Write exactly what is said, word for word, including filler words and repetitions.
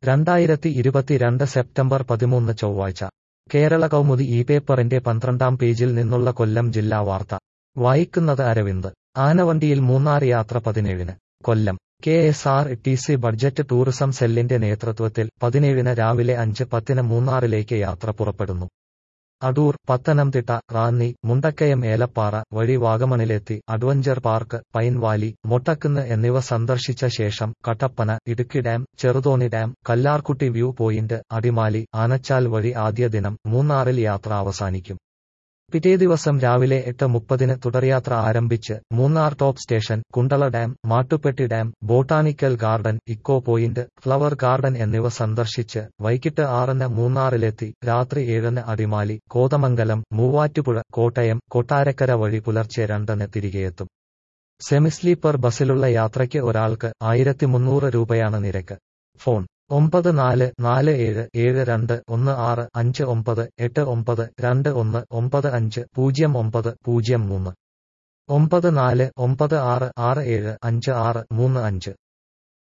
രണ്ടായിരത്തി ഇരുപത്തിരണ്ട് സെപ്റ്റംബർ പതിമൂന്ന് ചൊവ്വാഴ്ച കേരള കൗമുദി ഈ പേപ്പറിന്റെ പന്ത്രണ്ടാം പേജിൽ നിന്നുള്ള കൊല്ലം ജില്ലാ വാർത്ത വായിക്കുന്നത് അരവിന്ദ്. ആനവണ്ടിയിൽ മൂന്നാർ യാത്ര പതിനേഴിന്. Kollam K S R T C budget tourism സെല്ലിന്റെ നേതൃത്വത്തിൽ പതിനേഴിന് രാവിലെ അഞ്ച് പത്തിന് മൂന്നാറിലേക്ക് യാത്ര പുറപ്പെടുന്നു. അടൂർ, പത്തനംതിട്ട, റാന്നി, മുണ്ടക്കയം, ഏലപ്പാറ വഴി വാഗമണിലെത്തി adventure park, pine valley, Mottakkunnu എന്നിവ സന്ദർശിച്ച ശേഷം Kattappana, Idukki dam, Cheruthoni dam, Kallarkutty view point, Adimali, Anachal വഴി ആദ്യ ദിനം മൂന്നാറിൽ യാത്ര അവസാനിക്കും. പിറ്റേ ദിവസം രാവിലെ എട്ട് മുപ്പതിന് തുടർയാത്ര ആരംഭിച്ച് Munnar top station, Kundala dam, Mattupetty dam, botanical garden, eco point, flower garden എന്നിവ സന്ദർശിച്ച് വൈകിട്ട് ആറിന് മൂന്നാറിലെത്തി രാത്രി ഏഴിന് അടിമാലി, കോതമംഗലം, മൂവാറ്റുപുഴ, കോട്ടയം, കൊട്ടാരക്കര വഴി പുലർച്ചെ രണ്ടിന് തിരികെയെത്തും. സെമി സ്ലീപ്പർ ബസ്സിലുള്ള യാത്രയ്ക്ക് ഒരാൾക്ക് ആയിരത്തി മുന്നൂറ് രൂപയാണ് നിരക്ക്. ഫോൺ ഒമ്പത് നാല് നാല് ഏഴ് ഏഴ് രണ്ട് ഒന്ന് ആറ് അഞ്ച് ഒമ്പത് എട്ട് ഒമ്പത് രണ്ട് ഒന്ന് ഒമ്പത് അഞ്ച് പൂജ്യം ഒമ്പത് പൂജ്യം മൂന്ന് ഒമ്പത് നാല് ഒമ്പത് ആറ് ആറ് ഏഴ് അഞ്ച് ആറ് മൂന്ന് അഞ്ച്.